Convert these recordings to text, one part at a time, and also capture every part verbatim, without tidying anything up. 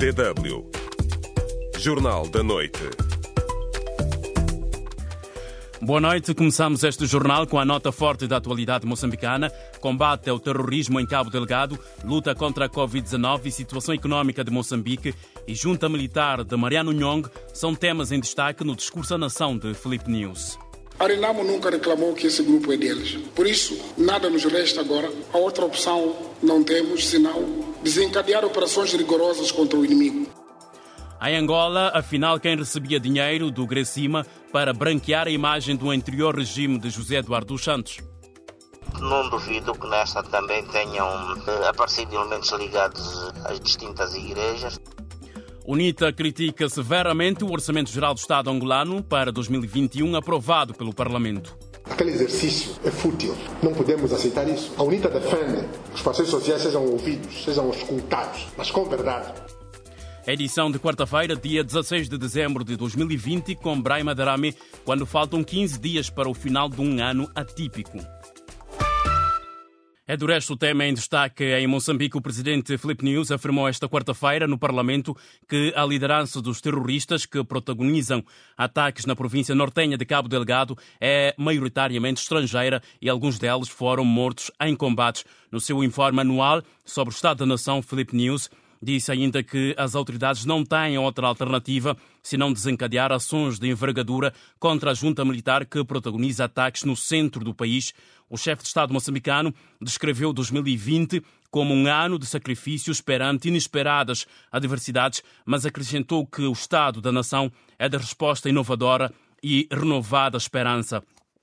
D W Jornal da Noite. Boa noite. Começamos este jornal com a nota forte da atualidade moçambicana. Combate ao terrorismo em Cabo Delgado, luta contra a covid dezenove e situação económica de Moçambique e junta militar de Mariano Nhong são temas em destaque no discurso à nação de Filipe News. A Renamo nunca reclamou que esse grupo é deles. Por isso, nada nos resta agora. A outra opção não temos, senão desencadear operações rigorosas contra o inimigo. Em Angola, afinal, quem recebia dinheiro do Grecima para branquear a imagem do anterior regime de José Eduardo dos Santos? Não duvido que nesta também tenham aparecido elementos ligados às distintas igrejas. UNITA critica severamente o Orçamento Geral do Estado angolano para dois mil e vinte e um, aprovado pelo Parlamento. Aquele exercício é fútil. Não podemos aceitar isso. A UNITA defende que os parceiros sociais sejam ouvidos, sejam escutados, mas com verdade. Edição de quarta-feira, dia dezasseis de dezembro de dois mil e vinte, com Braima Darame, quando faltam quinze dias para o final de um ano atípico. É do resto o tema em destaque. Em Moçambique, o presidente Filipe News afirmou esta quarta-feira no Parlamento que a liderança dos terroristas que protagonizam ataques na província nortenha de Cabo Delgado é maioritariamente estrangeira e alguns deles foram mortos em combates. No seu informe anual sobre o Estado da Nação, Filipe News disse ainda que as autoridades não têm outra alternativa senão desencadear ações de envergadura contra a junta militar que protagoniza ataques no centro do país. O chefe de Estado moçambicano descreveu dois mil e vinte como um ano de sacrifícios perante inesperadas adversidades, mas acrescentou que o Estado da Nação é de resposta inovadora e renovada esperança.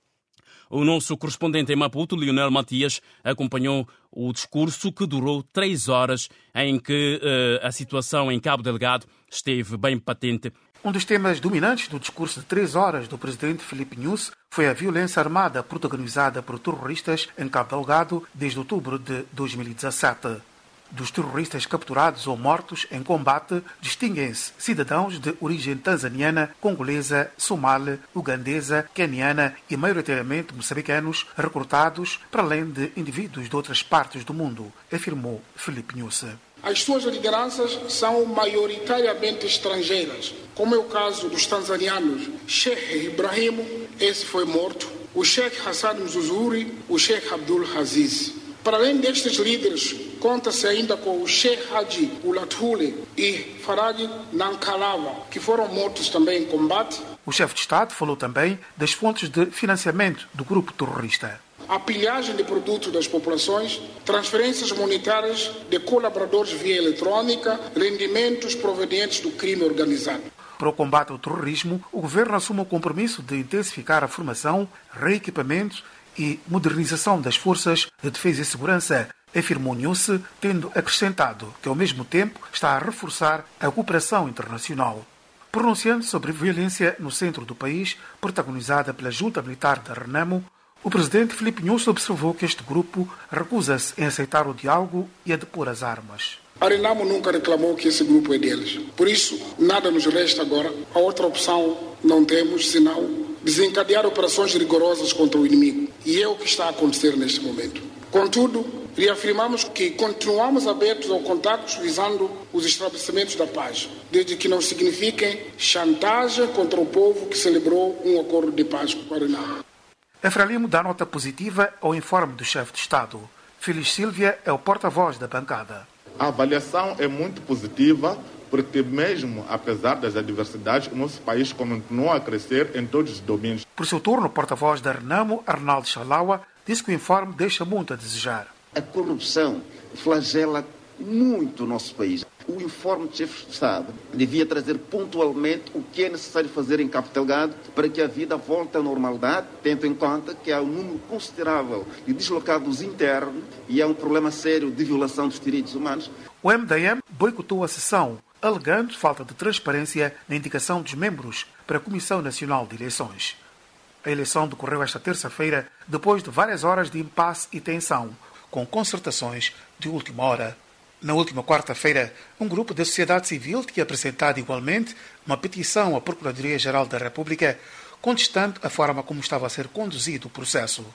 O nosso correspondente em Maputo, Lionel Matias, acompanhou o discurso que durou três horas, em que uh, a situação em Cabo Delgado esteve bem patente. Um dos temas dominantes do discurso de três horas do presidente Filipe News foi a violência armada protagonizada por terroristas em Cabo Delgado desde outubro de dois mil e dezassete. Dos terroristas capturados ou mortos em combate, distinguem-se cidadãos de origem tanzaniana, congolesa, somali, ugandesa, queniana e maioritariamente moçambicanos recrutados, para além de indivíduos de outras partes do mundo, afirmou Filipe News. As suas lideranças são maioritariamente estrangeiras, como é o caso dos tanzanianos Sheikh Ibrahim, esse foi morto, o Sheikh Hassan Mzuzuri, o Sheikh Abdul Aziz. Para além destes líderes, conta-se ainda com o Sheikh Haji Ulathule e Faraj Nankalava, que foram mortos também em combate. O chefe de Estado falou também das fontes de financiamento do grupo terrorista. A pilhagem de produtos das populações, transferências monetárias de colaboradores via eletrônica, rendimentos provenientes do crime organizado. Para o combate ao terrorismo, o governo assume o compromisso de intensificar a formação, reequipamento e modernização das forças de defesa e segurança, afirmou News, tendo acrescentado que, ao mesmo tempo, está a reforçar a cooperação internacional. Pronunciando sobre violência no centro do país, protagonizada pela junta militar da Renamo, o presidente Filipe News observou que este grupo recusa-se em aceitar o diálogo e a depor as armas. A Renamo nunca reclamou que esse grupo é deles. Por isso, nada nos resta agora. A outra opção não temos, senão desencadear operações rigorosas contra o inimigo. E é o que está a acontecer neste momento. Contudo, reafirmamos que continuamos abertos ao contacto visando os estabelecimentos da paz, desde que não signifiquem chantagem contra o povo que celebrou um acordo de paz com a Renamo. A Frelimo dá nota positiva ao informe do chefe de Estado. Félix Silvia é o porta-voz da bancada. A avaliação é muito positiva, porque mesmo apesar das adversidades, o nosso país continua a crescer em todos os domínios. Por seu turno, o porta-voz da Renamo, Arnaldo Chalaua, disse que o informe deixa muito a desejar. A corrupção flagela muito o nosso país. O informe do chefe de Estado devia trazer pontualmente o que é necessário fazer em Cabo Delgado para que a vida volte à normalidade, tendo em conta que há um número considerável de deslocados internos e há um problema sério de violação dos direitos humanos. O M D M boicotou a sessão, alegando falta de transparência na indicação dos membros para a Comissão Nacional de Eleições. A eleição decorreu esta terça-feira depois de várias horas de impasse e tensão, com concertações de última hora. Na última quarta-feira, um grupo da sociedade civil tinha apresentado igualmente uma petição à Procuradoria-Geral da República contestando a forma como estava a ser conduzido o processo.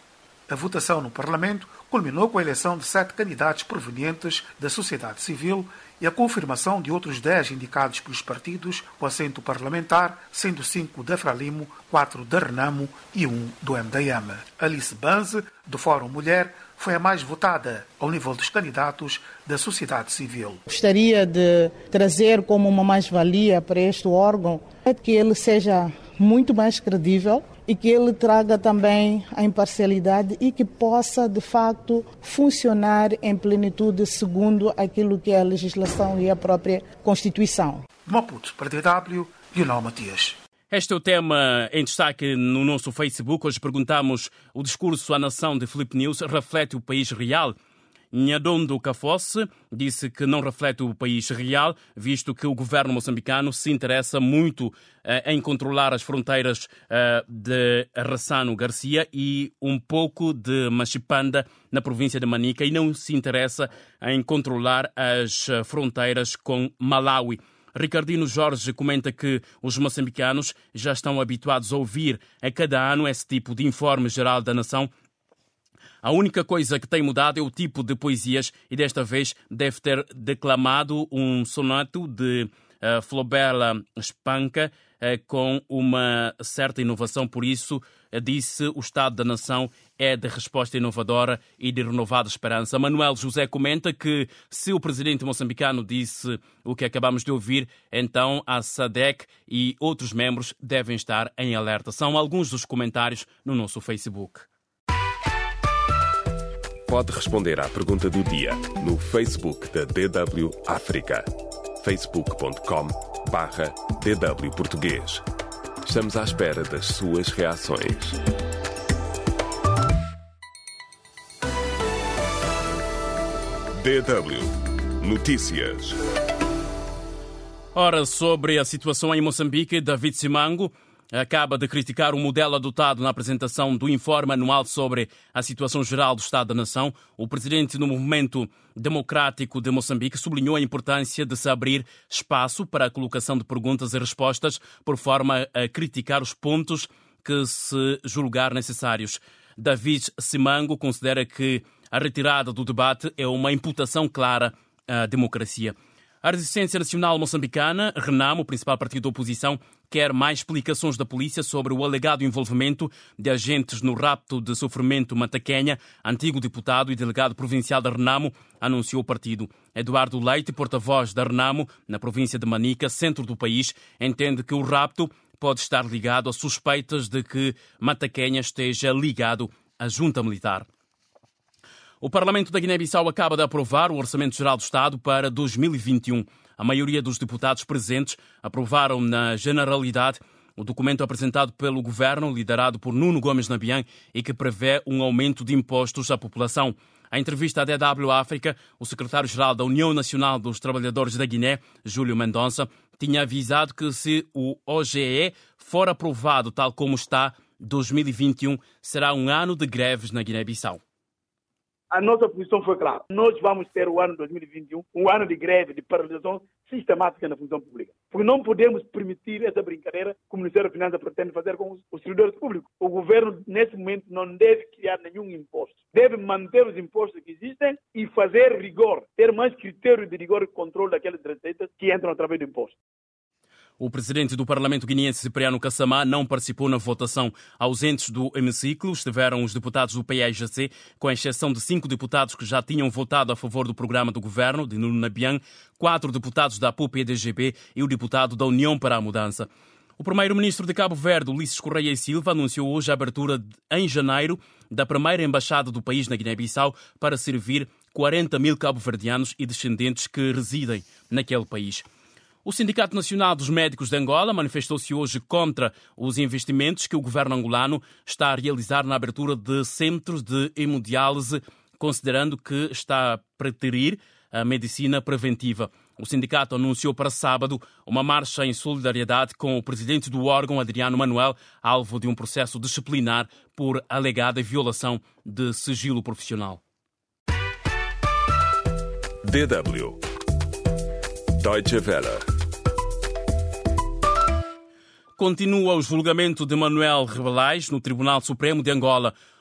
A votação no Parlamento culminou com a eleição de sete candidatos provenientes da sociedade civil e a confirmação de outros dez indicados pelos partidos ao assento parlamentar, sendo cinco da Frelimo, quatro da Renamo e um do M D M. Alice Banze, do Fórum Mulher, foi a mais votada ao nível dos candidatos da sociedade civil. Gostaria de trazer como uma mais-valia para este órgão que ele seja muito mais credível e que ele traga também a imparcialidade e que possa, de facto, funcionar em plenitude segundo aquilo que é a legislação e a própria Constituição. De Maputo, para D W, Lionel Matias. Este é o tema em destaque no nosso Facebook. Hoje perguntamos: o discurso à nação de Filipe News reflete o país real? Nhadondo Cafosse disse que não reflete o país real, visto que o governo moçambicano se interessa muito eh, em controlar as fronteiras eh, de Rassano Garcia e um pouco de Machipanda, na província de Manica, e não se interessa em controlar as fronteiras com Malawi. Ricardino Jorge comenta que os moçambicanos já estão habituados a ouvir a cada ano esse tipo de informe geral da nação. A única coisa que tem mudado é o tipo de poesias e desta vez deve ter declamado um soneto de uh, Flobela Espanca uh, com uma certa inovação. Por isso, uh, disse, o Estado da Nação é de resposta inovadora e de renovada esperança. Manuel José comenta que se o presidente moçambicano disse o que acabamos de ouvir, então a SADC e outros membros devem estar em alerta. São alguns dos comentários no nosso Facebook. Pode responder à pergunta do dia no Facebook da D W África. facebook ponto com barra D W Português. Estamos à espera das suas reações. D W Notícias. Ora, sobre a situação em Moçambique, David Simango acaba de criticar o modelo adotado na apresentação do informe anual sobre a situação geral do Estado da Nação. O presidente do Movimento Democrático de Moçambique sublinhou a importância de se abrir espaço para a colocação de perguntas e respostas, por forma a criticar os pontos que se julgar necessários. David Simango considera que a retirada do debate é uma imputação clara à democracia. A Resistência Nacional Moçambicana, Renamo, o principal partido da oposição, quer mais explicações da polícia sobre o alegado envolvimento de agentes no rapto de Sofrimento Mataquenha. Antigo deputado e delegado provincial da Renamo, anunciou o partido. Eduardo Leite, porta-voz da Renamo, na província de Manica, centro do país, entende que o rapto pode estar ligado a suspeitas de que Mataquenha esteja ligado à junta militar. O Parlamento da Guiné-Bissau acaba de aprovar o Orçamento Geral do Estado para dois mil e vinte e um. A maioria dos deputados presentes aprovaram na generalidade o documento apresentado pelo governo, liderado por Nuno Gomes Nabian, e que prevê um aumento de impostos à população. Em entrevista à D W África, o secretário-geral da União Nacional dos Trabalhadores da Guiné, Júlio Mendonça, tinha avisado que se o O G E for aprovado tal como está, dois mil e vinte e um será um ano de greves na Guiné-Bissau. A nossa posição foi clara. Nós vamos ter o ano dois mil e vinte e um, um ano de greve, de paralisação sistemática na função pública. Porque não podemos permitir essa brincadeira que o Ministério da Finanças pretende fazer com os servidores públicos. O governo, nesse momento, não deve criar nenhum imposto. Deve manter os impostos que existem e fazer rigor, ter mais critério de rigor e controle daquelas receitas que entram através do imposto. O presidente do Parlamento guineense, Cipriano Kassamá, não participou na votação. Ausentes do hemiciclo estiveram os deputados do P A I G C, com exceção de cinco deputados que já tinham votado a favor do programa do governo, de Nuno Nabian, quatro deputados da A P U P e D G B e o deputado da União para a Mudança. O primeiro-ministro de Cabo Verde, Ulisses Correia e Silva, anunciou hoje a abertura, em janeiro, da primeira embaixada do país na Guiné-Bissau para servir quarenta mil cabo-verdianos e descendentes que residem naquele país. O Sindicato Nacional dos Médicos de Angola manifestou-se hoje contra os investimentos que o governo angolano está a realizar na abertura de centros de hemodiálise, considerando que está a preterir a medicina preventiva. O sindicato anunciou para sábado uma marcha em solidariedade com o presidente do órgão, Adriano Manuel, alvo de um processo disciplinar por alegada violação de sigilo profissional. D W Deutsche Welle. Continua o julgamento de Manuel Rebelais no Tribunal Supremo de Angola.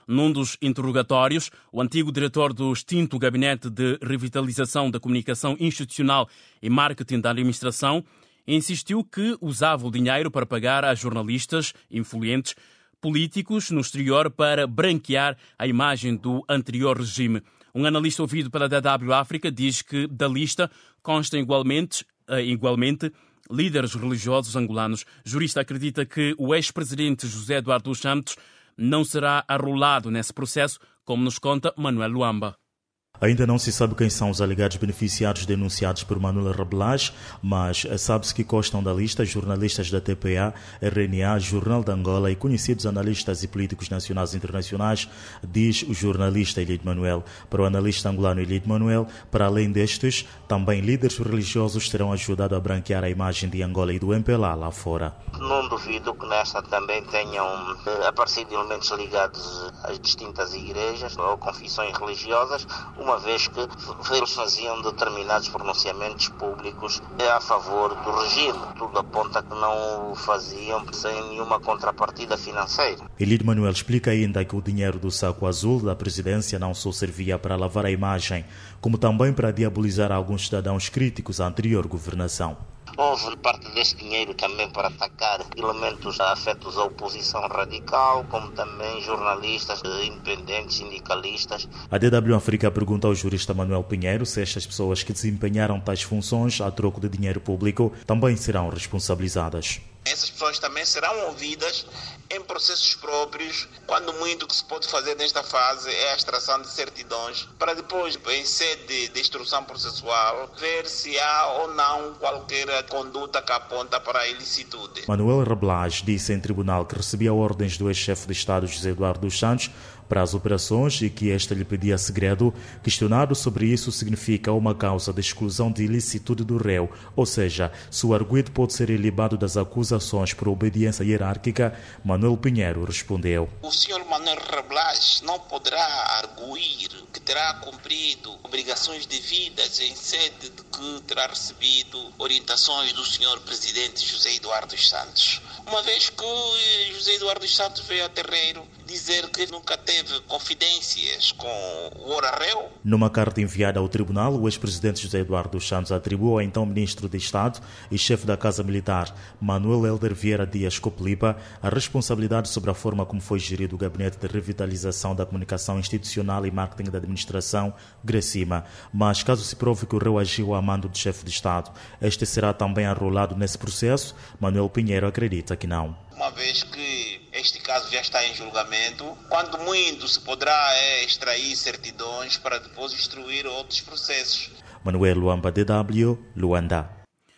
Num dos interrogatórios, o antigo diretor do extinto Gabinete de Revitalização da Comunicação Institucional e Marketing da Administração insistiu que usava o dinheiro para pagar a jornalistas influentes políticos no exterior para branquear a imagem do anterior regime. Um analista ouvido pela D W África diz que da lista constam igualmente, igualmente líderes religiosos angolanos. Jurista acredita que o ex-presidente José Eduardo dos Santos não será arrolado nesse processo, como nos conta Manuel Luamba. Ainda não se sabe quem são os alegados beneficiários denunciados por Manuel Rebelage, mas sabe-se que constam da lista jornalistas da T P A, R N A, Jornal de Angola e conhecidos analistas e políticos nacionais e internacionais, diz o jornalista Elidio Manuel. Para o analista angolano Elidio Manuel, para além destes, também líderes religiosos terão ajudado a branquear a imagem de Angola e do M P L A lá fora. Não duvido que nesta também tenham aparecido elementos ligados às distintas igrejas ou confissões religiosas, uma vez que eles faziam determinados pronunciamentos públicos a favor do regime. Tudo aponta que não o faziam sem nenhuma contrapartida financeira. Elidio Manuel explica ainda que o dinheiro do saco azul da presidência não só servia para lavar a imagem, como também para diabolizar alguns cidadãos críticos à anterior governação. Houve parte desse dinheiro também para atacar elementos afetos à oposição radical, como também jornalistas independentes, sindicalistas. A D W África pergunta ao jurista Manuel Pinheiro se estas pessoas que desempenharam tais funções a troco de dinheiro público também serão responsabilizadas. Essas pessoas também serão ouvidas em processos próprios, quando muito que se pode fazer nesta fase é a extração de certidões, para depois, em sede de instrução processual, ver se há ou não qualquer conduta que aponta para a ilicitude. Manuel Rebelage disse em tribunal que recebia ordens do ex-chefe de Estado José Eduardo dos Santos para as operações e que esta lhe pedia segredo. Questionado sobre isso, significa uma causa de exclusão de ilicitude do réu, ou seja, se o arguido pode ser ilibado das acusações por obediência hierárquica. Manuel Pinheiro respondeu: o senhor Manuel Rebelage não poderá arguir que terá cumprido obrigações devidas em sede de que terá recebido orientações do senhor presidente José Eduardo dos Santos, uma vez que José Eduardo dos Santos veio a terreiro dizer que nunca teve confidências com o ora-réu. Numa carta enviada ao tribunal, o ex-presidente José Eduardo dos Santos atribuiu ao então ministro de Estado e chefe da Casa Militar, Manuel Helder Vieira Dias Coplipa, a responsabilidade sobre a forma como foi gerido o Gabinete de Revitalização da Comunicação Institucional e Marketing da Administração, Gracima. Mas caso se prove que o réu agiu a mando do chefe de Estado, este será também arrolado nesse processo? Manuel Pinheiro acredita que não. Uma vez que este caso já está em julgamento, quando muito se poderá é, extrair certidões para depois instruir outros processos. Manuel Luamba, D W, Luanda.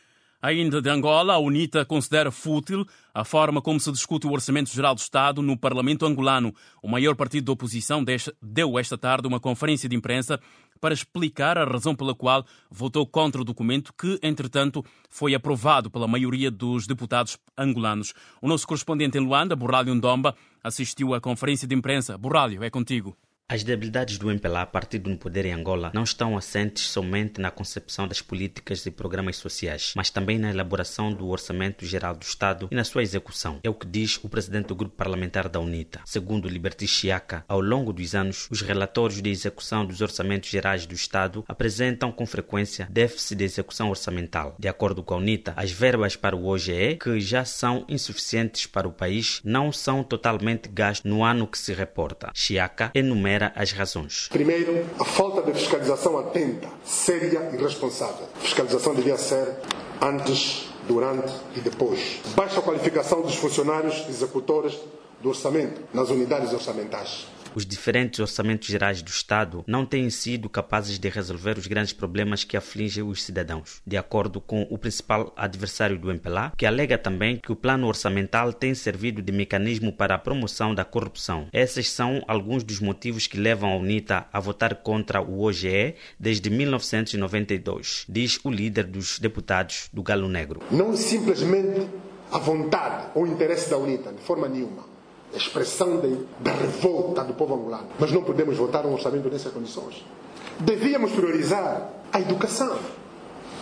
Ainda de Angola, a UNITA considera fútil a forma como se discute o Orçamento Geral do Estado no Parlamento angolano. O maior partido da oposição deu esta tarde uma conferência de imprensa para explicar a razão pela qual votou contra o documento que, entretanto, foi aprovado pela maioria dos deputados angolanos. O nosso correspondente em Luanda, Borrálio Ndomba, assistiu à conferência de imprensa. Borrálio, é contigo. As debilidades do M P L A, partido no poder em Angola, não estão assentes somente na concepção das políticas e programas sociais, mas também na elaboração do Orçamento Geral do Estado e na sua execução. É o que diz o presidente do grupo parlamentar da UNITA. Segundo Liberty Chiaka, ao longo dos anos, os relatórios de execução dos orçamentos gerais do Estado apresentam com frequência déficit de execução orçamental. De acordo com a UNITA, as verbas para o O G E, que já são insuficientes para o país, não são totalmente gastas no ano que se reporta. Chiaka enumera as razões. Primeiro, a falta de fiscalização atenta, séria e responsável. A fiscalização devia ser antes, durante e depois. Baixa qualificação dos funcionários executores do orçamento nas unidades orçamentais. Os diferentes orçamentos gerais do Estado não têm sido capazes de resolver os grandes problemas que afligem os cidadãos, de acordo com o principal adversário do M P L A, que alega também que o plano orçamental tem servido de mecanismo para a promoção da corrupção. Esses são alguns dos motivos que levam a UNITA a votar contra o O G E desde mil novecentos e noventa e dois, diz o líder dos deputados do Galo Negro. Não é simplesmente a vontade ou o interesse da UNITA, de forma nenhuma. A expressão de, da revolta do povo angolano. Mas não podemos votar um orçamento nessas condições. Devíamos priorizar a educação,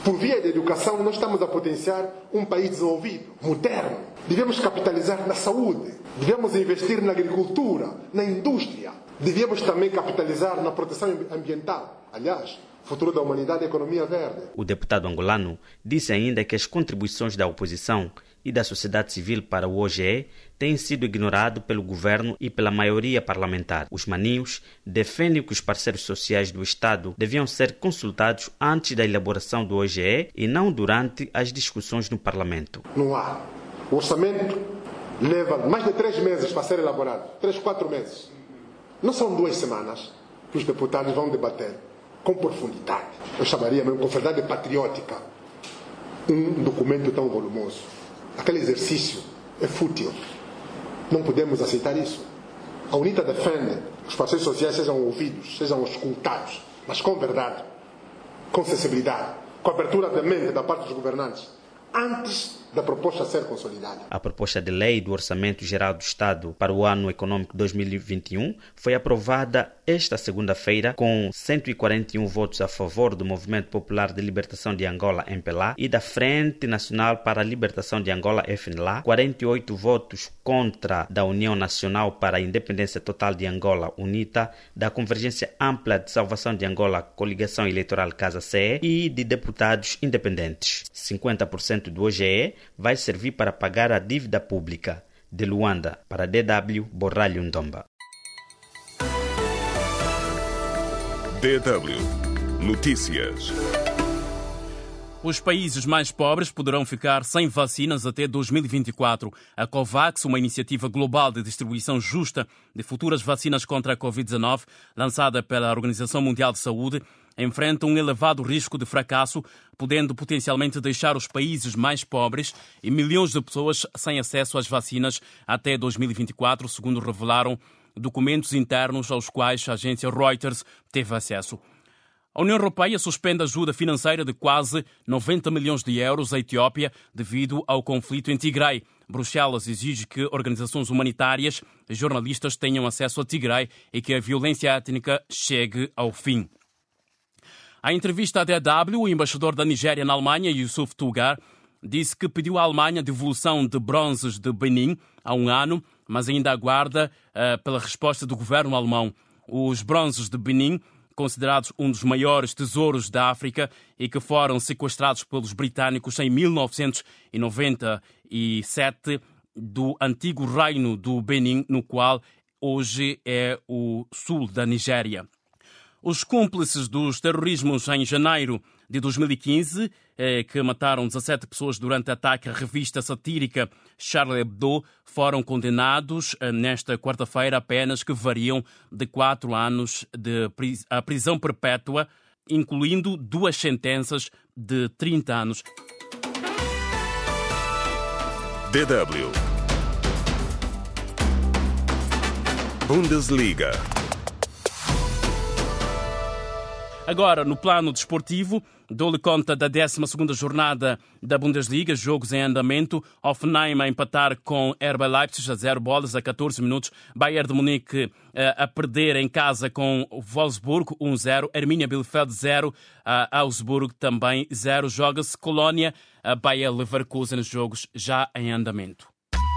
Por via da educação, nós estamos a potenciar um país desenvolvido, moderno. Devemos capitalizar na saúde, devemos investir na agricultura, na indústria, devemos também capitalizar na proteção ambiental. Aliás, o futuro da humanidade é a economia verde. O deputado angolano disse ainda que as contribuições da oposição e da sociedade civil para o O G E têm sido ignorados pelo governo e pela maioria parlamentar. Os maninhos defendem que os parceiros sociais do Estado deviam ser consultados antes da elaboração do O G E e não durante as discussões no Parlamento. Não há. O orçamento leva mais de três meses para ser elaborado. Três, quatro meses. Não são duas semanas que os deputados vão debater com profundidade. Eu chamaria mesmo com verdade patriótica um documento tão volumoso. Aquele exercício é fútil. Não podemos aceitar isso. A UNITA defende que os parceiros sociais sejam ouvidos, sejam escutados, mas com verdade, com sensibilidade, com abertura de mente da parte dos governantes, antes da proposta ser consolidada. A proposta de lei do Orçamento Geral do Estado para o ano econômico dois mil e vinte e um foi aprovada esta segunda-feira com cento e quarenta e um votos a favor do Movimento Popular de Libertação de Angola, M P L A, e da Frente Nacional para a Libertação de Angola, F N L A, quarenta e oito votos contra da União Nacional para a Independência Total de Angola, UNITA, da Convergência Ampla de Salvação de Angola, Coligação Eleitoral Casa C E, e de deputados independentes. cinquenta por cento do O G E vai servir para pagar a dívida pública. De Luanda, para D W, Borralho Ndomba. D W Notícias. Os países mais pobres poderão ficar sem vacinas até dois mil e vinte e quatro. A COVAX, uma iniciativa global de distribuição justa de futuras vacinas contra a covid dezenove, lançada pela Organização Mundial de Saúde, enfrenta um elevado risco de fracasso, podendo potencialmente deixar os países mais pobres e milhões de pessoas sem acesso às vacinas até dois mil e vinte e quatro, segundo revelaram documentos internos aos quais a agência Reuters teve acesso. A União Europeia suspende ajuda financeira de quase noventa milhões de euros à Etiópia devido ao conflito em Tigray. Bruxelas exige que organizações humanitárias e jornalistas tenham acesso a Tigray e que a violência étnica chegue ao fim. À entrevista à D W, o embaixador da Nigéria na Alemanha, Yusuf Tugar, disse que pediu à Alemanha a devolução de bronzes de Benin há um ano, mas ainda aguarda uh, pela resposta do governo alemão. Os bronzes de Benin, considerados um dos maiores tesouros da África e que foram sequestrados pelos britânicos em mil novecentos e noventa e sete do antigo reino do Benin, no qual hoje é o sul da Nigéria. Os cúmplices dos terrorismos em janeiro de dois mil e quinze, eh, que mataram dezassete pessoas durante ataque à revista satírica Charlie Hebdo, foram condenados eh, nesta quarta-feira a penas que variam de quatro anos de pris- a prisão perpétua, incluindo duas sentenças de trinta anos. D W Bundesliga. Agora, no plano desportivo, dou-lhe conta da décima segunda jornada da Bundesliga, jogos em andamento. Hoffenheim a empatar com R B Leipzig a zero bolas a catorze minutos. Bayern de Munique uh, a perder em casa com Wolfsburg um zero. Arminia Bielefeld zero. Uh, Augsburg também zero. Joga-se Colónia, uh, Bayer Leverkusen, jogos já em andamento.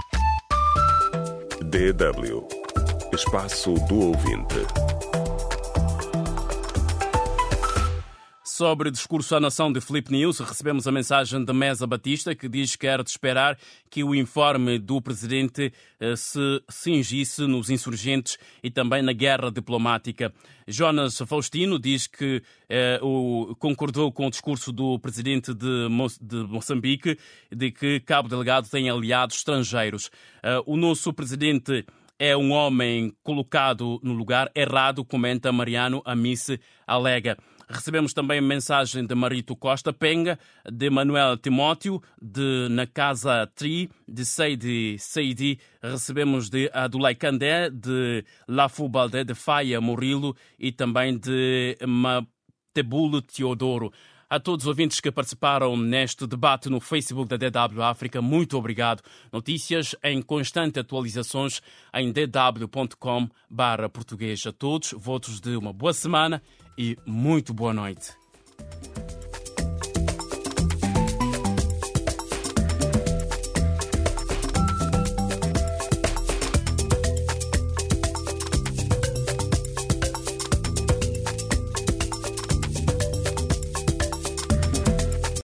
D W Espaço do Ouvinte. Sobre o discurso à nação de Filipe News, recebemos a mensagem de Mesa Batista, que diz que era de esperar que o informe do presidente eh, se cingisse nos insurgentes e também na guerra diplomática. Jonas Faustino diz que eh, o, concordou com o discurso do presidente de, Mo, de Moçambique, de que Cabo Delgado tem aliados estrangeiros. Eh, o nosso presidente é um homem colocado no lugar errado, comenta Mariano Amice Alega. Recebemos também mensagem de Marito Costa Penga, de Manuel Timóteo, de Na Casa Tri, de Seidi Seidi. Recebemos de Adulay Candé, de Lafu Baldé, de Faia Murilo e também de Matebulo Teodoro. A todos os ouvintes que participaram neste debate no Facebook da D W África, muito obrigado. Notícias em constante atualizações em d w ponto com barra português. A todos, votos de uma boa semana e muito boa noite.